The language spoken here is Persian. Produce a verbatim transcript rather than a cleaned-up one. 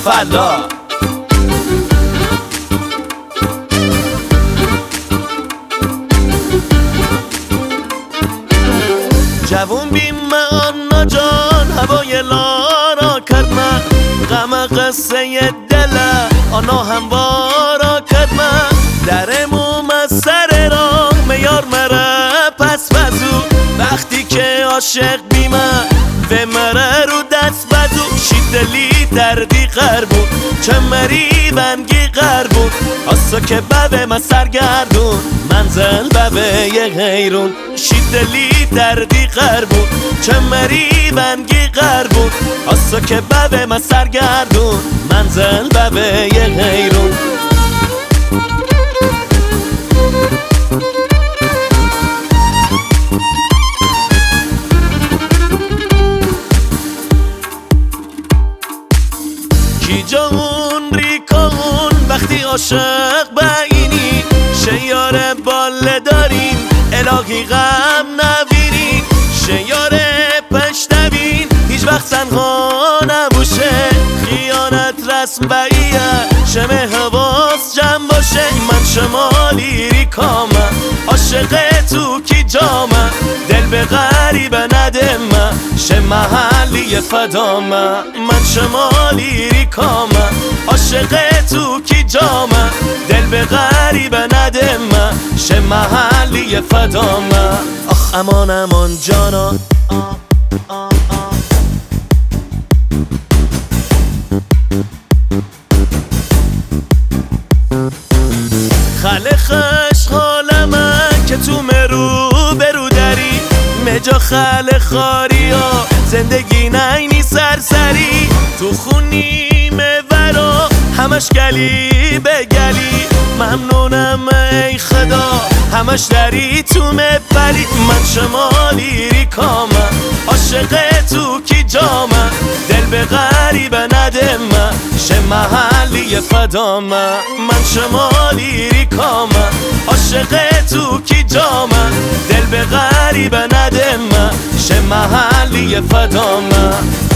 فلا. جوون بیم آنا جان هوای لارا کرد من، غم قصه دل آنا هموارا کرد من. درموم از سر راه میار مره پس وزو، وقتی که عاشق بیمه و مره رو دست بدو. شیدلی دردی قربون چه مری بنگی قربون، آسا که ببه ما سرگردون منزل ببه یه غیرون. شیدلی دردی قربون چه مری بنگی قربون، آسا که ببه ما سرگردون منزل ببه یه غیرون. کی جون ریکون وقتی عاشق بینی، شیار باله دارین الهی غم نبینین. شیار پشتبین هیچ وقت تنها نباشه، خیانت رسم بایه شمه حواس جمع باشه. من شمالی ریکامم عاشق تو کی جامم، دل به غریبه ندمه شه محلی فدامه. من شمالی ریکامم عاشق تو کی جامم، دل به غریبه ندمه شه محلی فدامه. آخ امان امان جانا خله خش حالمه که تو مرو برو داری، مجا خله خاری ها زندگی نینی سرسری. تو خونی مورا همش گلی به گلی، ممنونم ای خدا همش داری تو مبری. من شمالی ریکامم عاشق تو کی جامم، دل به غریبه ندمه شه محلی فدامه. من شمالی ریکامم عاشق تو کی جامم، دل به غریبه ندمه شه محلی فدامه.